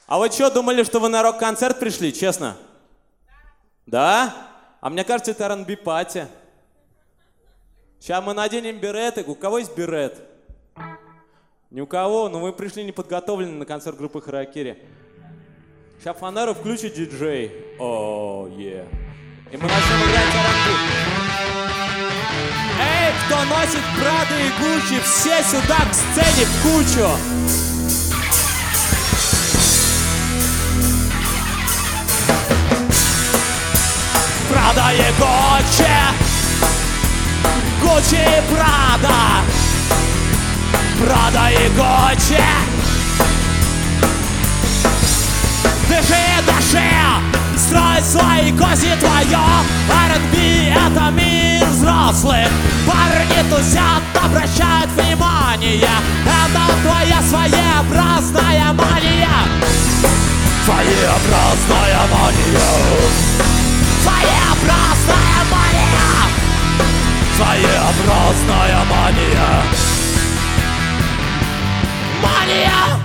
А вы что, думали, что вы на рок-концерт пришли, честно? Да? А мне кажется, это R&B пати. Сейчас мы наденем береты. У кого есть берет? Ни у кого, но вы пришли неподготовлены на концерт группы Харакири. Сейчас фанеру включит диджей. О, е. И мы начнем играть R&B. Эй, кто носит Прада и Гуччи, все сюда к сцене в кучу. Прада и Гуччи, Гуччи и Прада, Прада и Гуччи. Дыши, дыши, строй свои козни твое. R&B — это мир взрослых. Парни тусят, обращают внимание. Это твоя своеобразная мания. Своеобразная мания. Своеобразная мания. Своеобразная мания. Мания.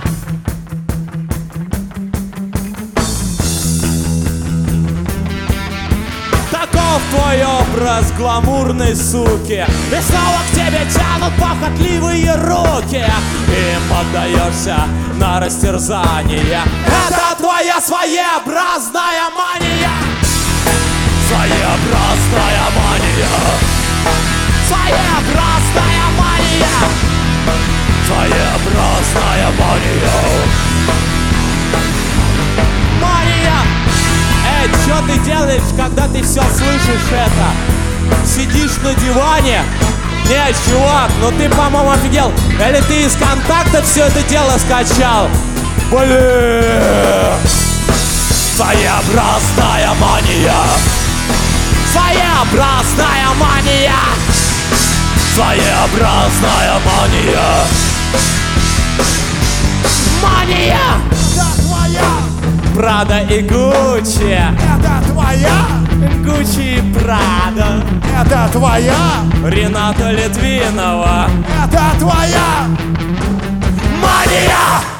Таков твой образ гламурной суки. И снова к тебе тянут похотливые руки. Им отдаешься на растерзание. Это твоя своеобразная мания. Своеобразная мания. Своеобразная мания. Своеобразная мания. Мания. Эй, что ты делаешь, когда ты все слышишь это? Сидишь на диване? Не, чувак, ну ты, по-моему, офигел. Или ты из контакта все это дело скачал? Блин. Своеобразная мания. Своеобразная мания. Своеобразная мания. Мания. Это твоя. Прада и Гуччи. Это твоя. Гуччи и Прада. Это твоя. Рената Литвинова. Это твоя. Мания.